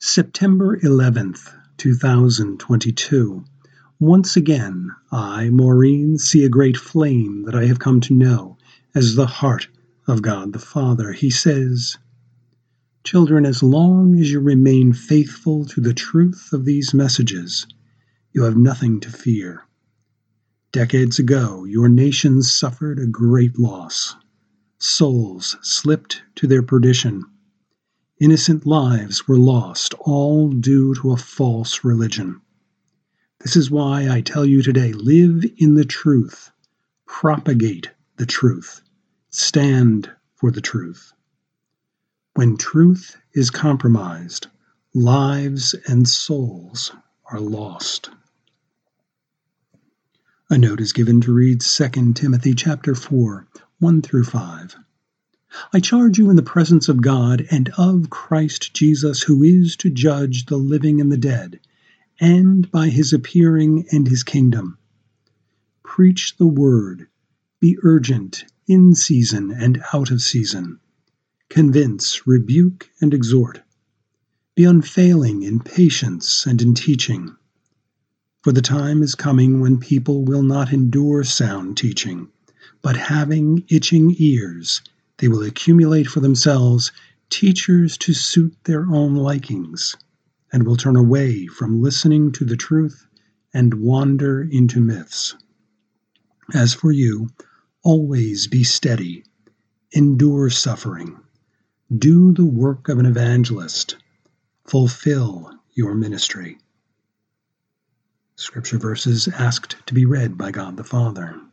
September 11th, 2022. Once again, I, Maureen, see a great flame that I have come to know as the heart of God the Father. He says, "Children, as long as you remain faithful to the truth of these messages, you have nothing to fear. Decades ago, your nations suffered a great loss. Souls slipped to their perdition. Innocent lives were lost, all due to a false religion. This is why I tell you today, live in the truth, propagate the truth, stand for the truth. When truth is compromised, lives and souls are lost." A note is given to read 2 Timothy chapter 4, 1 through 5. "I charge you in the presence of God and of Christ Jesus, who is to judge the living and the dead, and by his appearing and his kingdom. Preach the word, be urgent in season and out of season. Convince, rebuke, and exhort. Be unfailing in patience and in teaching. For the time is coming when people will not endure sound teaching, but having itching ears, they will accumulate for themselves teachers to suit their own likings, and will turn away from listening to the truth and wander into myths. As for you, always be steady, endure suffering, do the work of an evangelist, fulfill your ministry." Scripture verses asked to be read by God the Father.